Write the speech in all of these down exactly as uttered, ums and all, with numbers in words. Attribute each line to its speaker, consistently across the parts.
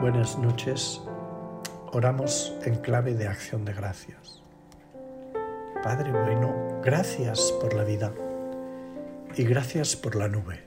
Speaker 1: Buenas noches. Oramos en clave de acción de gracias. Padre bueno, gracias por la vida y gracias por la nube.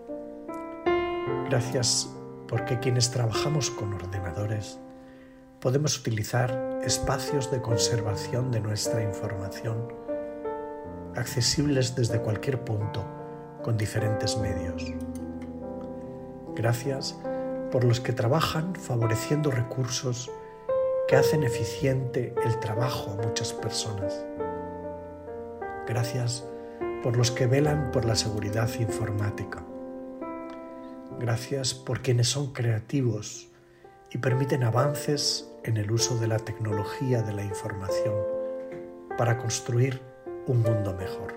Speaker 1: Gracias porque quienes trabajamos con ordenadores podemos utilizar espacios de conservación de nuestra información accesibles desde cualquier punto con diferentes medios. Gracias por los que trabajan favoreciendo recursos que hacen eficiente el trabajo a muchas personas. Gracias por los que velan por la seguridad informática. Gracias por quienes son creativos y permiten avances en el uso de la tecnología de la información para construir un mundo mejor.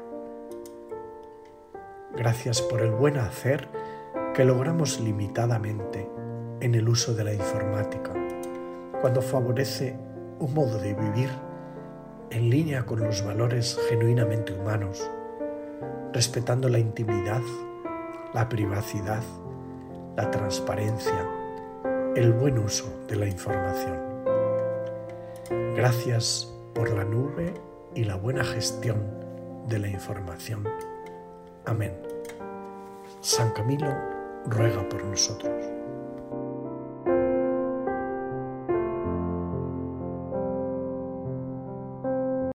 Speaker 1: Gracias por el buen hacer que logramos limitadamente en el uso de la informática, cuando favorece un modo de vivir en línea con los valores genuinamente humanos, respetando la intimidad, la privacidad, la transparencia, el buen uso de la información. Gracias por la nube y la buena gestión de la información. Amén. San Camilo ruega por nosotros.